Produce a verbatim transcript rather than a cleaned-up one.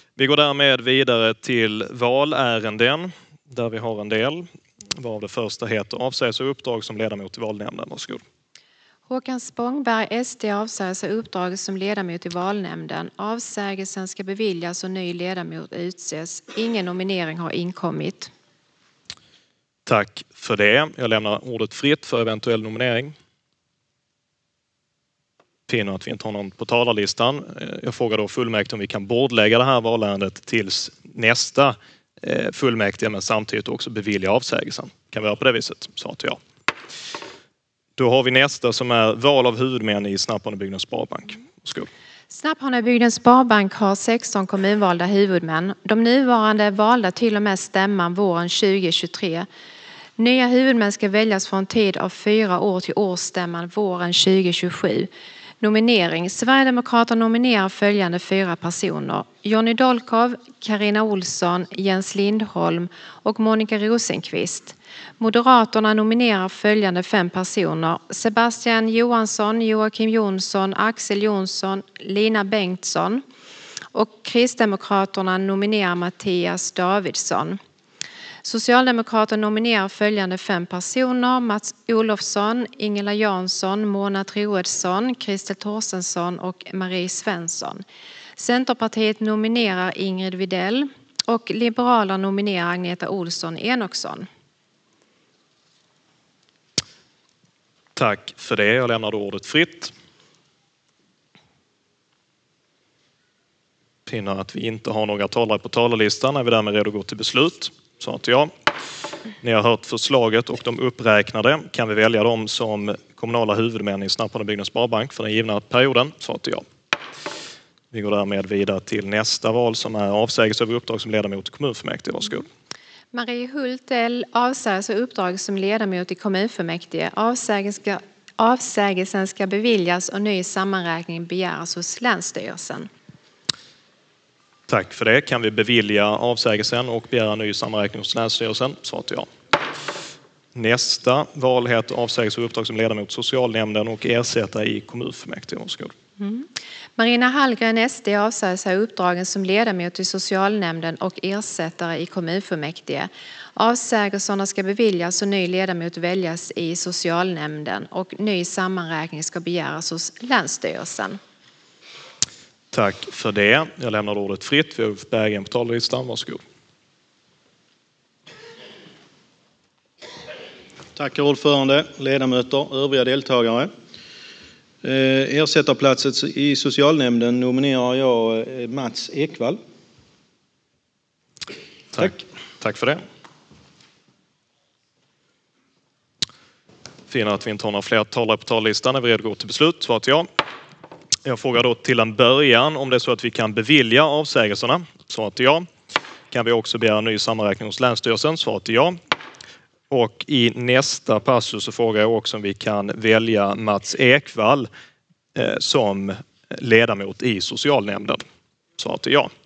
Vi går därmed vidare till valärenden där vi har en del. Varav det första heter avsäger sig uppdrag som ledamot i valnämnden. Varsågod. Håkan Spångberg, S D, avsäger sig uppdraget som ledamot i valnämnden. Avsägelsen ska beviljas och ny ledamot utses. Ingen nominering har inkommit. Tack för det. Jag lämnar ordet fritt för eventuell nominering. Finner att vi inte har någon på talarlistan. Jag frågar då fullmäktige om vi kan bordlägga det här valärendet tills nästa fullmäktige, men samtidigt också bevilja avsägelsen. Kan vi göra på det viset? Sa till jag. Då har vi nästa som är val av huvudmän i Snapphanerbygdens Sparbank. Skål. Snapphanerbygdens Sparbank har sexton kommunvalda huvudmän. De nuvarande är valda till och med stämman våren tjugo tjugotre. Nya huvudmän ska väljas från tid av fyra år till årsstämman våren tjugo tjugosju. Nominering. Sverigedemokraterna nominerar följande fyra personer. Jonny Dolkov, Carina Olsson, Jens Lindholm och Monica Rosenqvist. Moderaterna nominerar följande fem personer. Sebastian Johansson, Joakim Jonsson, Axel Jonsson, Lina Bengtsson. Och Kristdemokraterna nominerar Mattias Davidsson. Socialdemokraterna nominerar följande fem personer. Mats Olofsson, Ingela Jansson, Mona Troedsson, Kristel Torsensson och Marie Svensson. Centerpartiet nominerar Ingrid Videll och Liberalerna nominerar Agneta Olsson Enoksson. Tack för det. Jag lämnar då ordet fritt. Finner att vi inte har några talare på talarlistan. Är vi därmed redo att gå till beslut? Så att jag. Ni har hört förslaget och de uppräknade. Kan vi välja dem som kommunala huvudmän i Snapphanerbygdens Sparbank för den givna perioden? Så att jag. Vi går därmed vidare till nästa val som är avsägelse av uppdrag som ledamot i kommunfullmäktige. Varsågod. Marie Hultell avsäger sig uppdrag som ledamot i kommunfullmäktige. Avsägelsen, avsägelsen ska beviljas och ny sammanräkning begäras hos Länsstyrelsen. Tack för det. Kan vi bevilja avsägelsen och begära ny sammanräkning hos Länsstyrelsen? Så att jag. Nästa val heter avsägelse av uppdrag som ledamot i socialnämnden och ersättare i kommunfullmäktige. Varsågod. Mm. Marina Hallgren, S D, avsäger sig uppdragen som ledamot i socialnämnden och ersättare i kommunfullmäktige. Avsägelserna ska beviljas och ny ledamot väljas i socialnämnden och ny sammanräkning ska begäras hos Länsstyrelsen. Tack för det. Jag lämnar ordet fritt. Vi har Ulf Berggren på talarlistan. Varsågod. Tack ordförande, ledamöter, övriga deltagare. Ersättarplatsen i socialnämnden nominerar jag Mats Ekvall. Tack. Tack, Tack för det. Finner att vi inte har några fler talare på talarlistan. Är vi redo att gå till beslut? Svarat ja. Jag frågar då till en början om det är så att vi kan bevilja avsägelserna. Svarat ja. Kan vi också begära ny sammanräkning hos Länsstyrelsen? Svarat ja. Och i nästa passus så frågar jag också om vi kan välja Mats Ekvall eh, som ledamot i socialnämnden. Svarat ja.